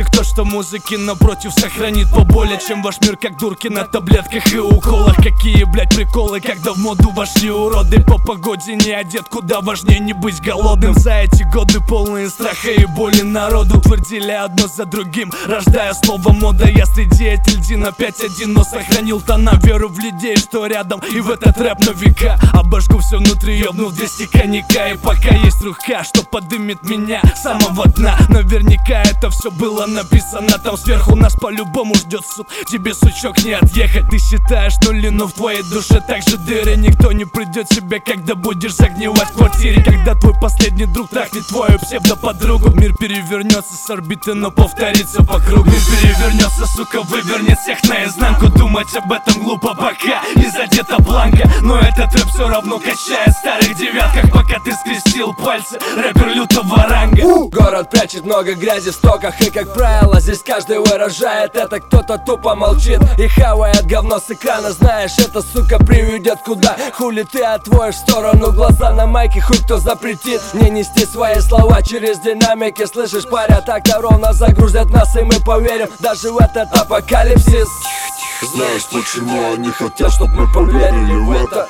этих то, что музыки напротив сохранит поболее, чем ваш мир, как дурки на таблетках и уколах. Какие, блять, приколы, когда в моду вошли уроды. По погоде не одет, куда важнее не быть голодным. За эти годы полные страха и боли народу твердили одно за другим, рождая слово мода. Я среди этих льдин опять один, но сохранил тона, веру в людей, что рядом, и в этот рэп на века. Обожгу все внутри, ёбнув 200 коньяка. И пока есть рука, что подымет меня с самого дна. Наверняка это все было написано там сверху. Нас по-любому ждет суд, тебе, сучок, не отъехать. Ты считаешь нули, но в твоей душе так же дыры. Никто не придет тебе, когда будешь загнивать в квартире. Когда твой последний друг трахнет твою псевдоподругу. Мир перевернется с орбиты, но повторится по кругу. Мир перевернется, сука, вывернет всех наизнанку. Думать об этом глупо, пока не задета планка. Но этот рэп все равно качает в старых девятках. Пока ты скрестил пальцы, рэпер лютого ранга. Город прячет много грязи в стоках, и как правило здесь каждый выражает это. Кто-то тупо молчит и хавает говно с экрана. Знаешь, это, сука, приведет куда? Хули ты отводишь в сторону глаза на майке, хуй кто запретит мне нести свои слова через динамики. Слышишь, паря, так-то ровно загрузят нас, и мы поверим даже в этот апокалипсис. Знаешь, почему они хотят, чтоб мы поверили в это?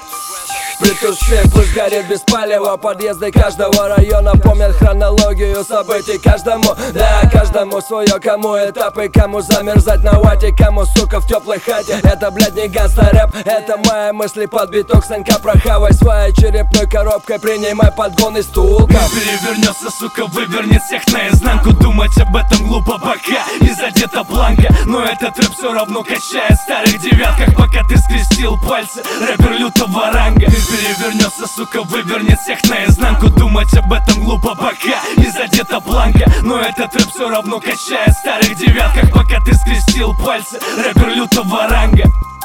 Притуши, пусть горит без палева. Подъезды каждого района помнят хронологию событий каждому. Да, каждому свое, кому этапы, кому замерзать на вате, кому, сука, в теплой хате. Это, блядь, не гангста-рэп, это мои мысли под биток. Санька, прохавай своей черепной коробкой, принимай подгон из стулка. Мир перевернется, сука, вывернет всех наизнанку. Думать об этом глупо, пока не задета планка. Но этот рэп все равно качает в старых девятках. Пока ты скрестил пальцы, рэпер лютого ранга. Перевернется, сука, вывернет всех наизнанку. Думать об этом глупо, пока не задета планка. Но этот рэп все равно качает в старых девятках. Пока ты скрестил пальцы, рэпер лютого ранга.